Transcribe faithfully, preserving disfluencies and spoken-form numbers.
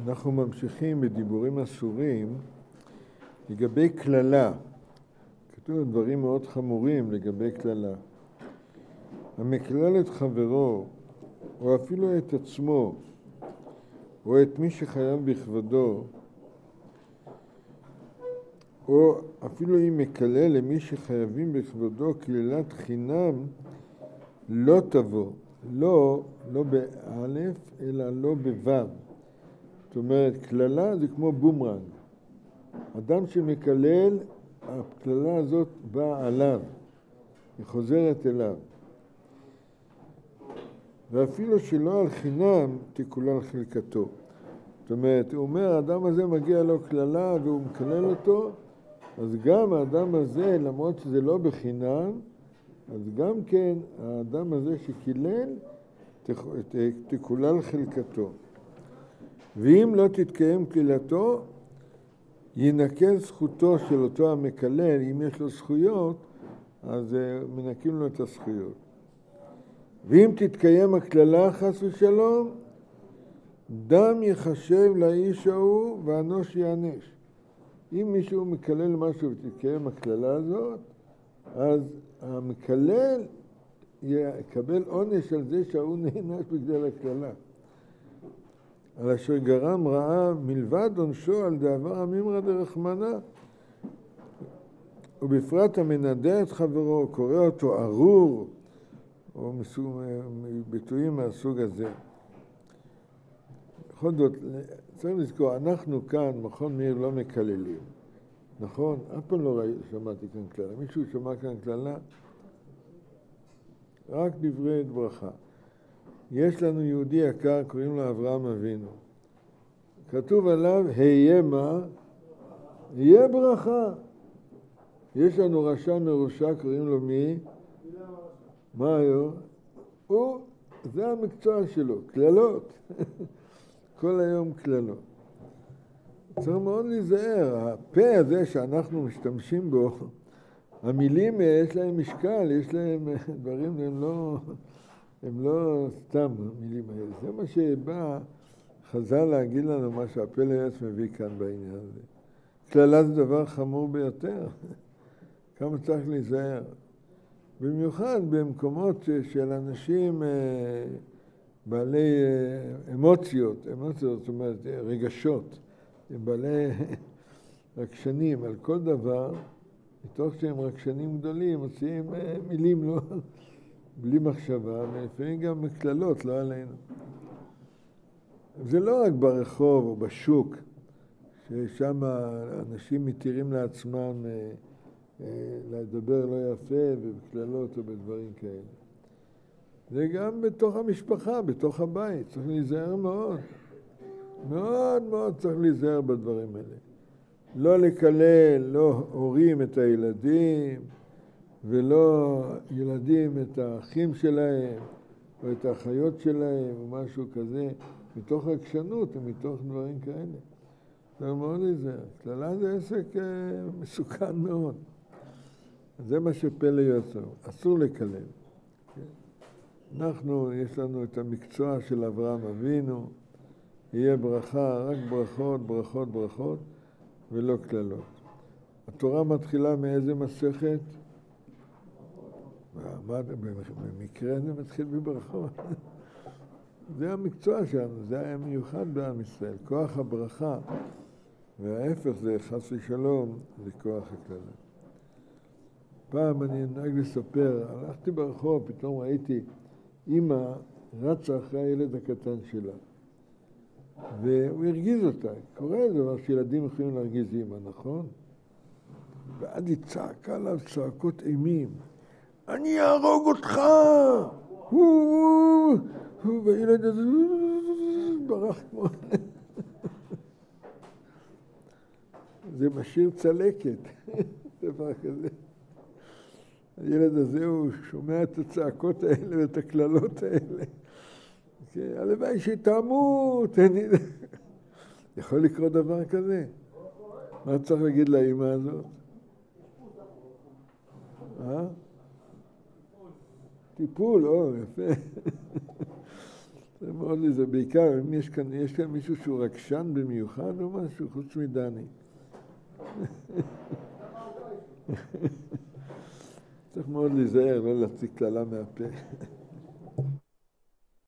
אנחנו ממשיכים בדיבורים אסורים לגבי כללה. כתוב דברים מאוד חמורים לגבי כללה. המקלל את חברו, או אפילו את עצמו, או את מי שחייב בכבודו, או אפילו אם מקלל למי שחייבים בכבודו כללת חינם, לא תבוא. לא, לא באלף, אלא לא בוו. זאת אומרת, כללה זה כמו בומרנג. אדם שמקלל, הכללה הזאת באה עליו, היא חוזרת אליו. ואפילו שלא על חינם תקולל חלקתו. זאת אומרת, הוא אומר, האדם הזה מגיע לו כללה והוא מקלל אותו, אז גם האדם הזה, למרות שזה לא בחינם, אז גם כן האדם הזה שקילל, תקולל חלקתו. ואם לא תתקיים קללתו, ינקל זכותו של אותו המקלל. אם יש לו זכויות, אז מנקים לו את הזכויות. ואם תתקיים הכללה חס ושלום, דם יחשב לאיש ההוא ואנוש יענש. אם מישהו מקלל משהו ותתקיים הכללה הזאת, אז המקלל יקבל עונש על זה שההוא נענש בגלל הכללה. על אשר גרם רעה מלבד עונשו על דעבר המימרא דרחמנא. ובפרט המנדה את חברו, קורא אותו ארור, או מסוג, ביטויים מהסוג הזה. בכל זאת, צריך לזכור, אנחנו כאן, מכון מאיר, לא מקללים. נכון? אף פעם לא ראי, שמעתי כאן כללה. מישהו שמע כאן כללה? רק דברי ברכה. יש לנו יהודי יקר, קוראים לו אברהם אבינו. כתוב עליו, היה מה? יהיה ברכה. יש לנו רשע מרושע, קוראים לו מי? מה היום? הוא, זה המקצוע שלו, כללות. כל היום כללות. צריך מאוד להיזהר. הפה הזה שאנחנו משתמשים בו, המילים יש להם משקל, יש להם דברים, הם לא, הם לא סתם המילים האלה. זה מה שבא חז"ל להגיד לנו, מה שהפה ליועץ מביא כאן בעניין הזה. כללה זה דבר חמור ביותר. כמה צריך להיזהר. במיוחד במקומות של אנשים בעלי אמוציות, אמוציות, זאת אומרת רגשות, בעלי רגשנים על כל דבר, מתוך שהם רגשנים גדולים, מוציאים מילים לא, בלי מחשבה, ולפעמים גם מכללות, לא עלינו. זה לא רק ברחוב או בשוק, ששם אנשים מתירים לעצמם לדבר לא יפה ובכללות או בדברים כאלה. זה גם בתוך המשפחה, בתוך הבית, צריך להיזהר מאוד. מאוד מאוד צריך להיזהר בדברים האלה. לא לקלל, לא הורים את הילדים, ולא ילדים את האחים שלהם, או את האחיות שלהם, או משהו כזה, מתוך רגשנות ומתוך דברים כאלה. זה מאוד להיזהר. כללה זה עסק מסוכן מאוד. זה מה שפלא יוצר. אסור לקלל. אנחנו, יש לנו את המקצוע של אברהם אבינו, יהיה ברכה, רק ברכות, ברכות, ברכות, ולא כללות. התורה מתחילה מאיזה מסכת? במקרה זה מתחיל בברכות. זה המקצוע שלנו, זה היה מיוחד בעם ישראל. כוח הברכה, וההפך זה חס ושלום, זה כוח הכללה. פעם אני נהג לספר, הלכתי ברחוב, פתאום ראיתי אמא רצה אחרי הילד הקטן שלה. והוא הרגיז אותה. קורה דבר שילדים יכולים להרגיז אמא, נכון? ואז היא צעקה עליו צעקות אימים. אני אהרוג אותך! והילד הזה ברח כמו... זה משאיר צלקת, דבר כזה. הילד הזה הוא שומע את הצעקות האלה ואת הכללות האלה. הלוואי שתמות. יכול לקרות דבר כזה? מה צריך להגיד לאמא הזאת? אה? טיפול, או, יפה. זה מאוד לי, זה בעיקר, אם יש כאן, יש כאן מישהו שהוא רגשן במיוחד או משהו, חוץ מדני. צריך מאוד להיזהר, לא להציג קללה מהפה.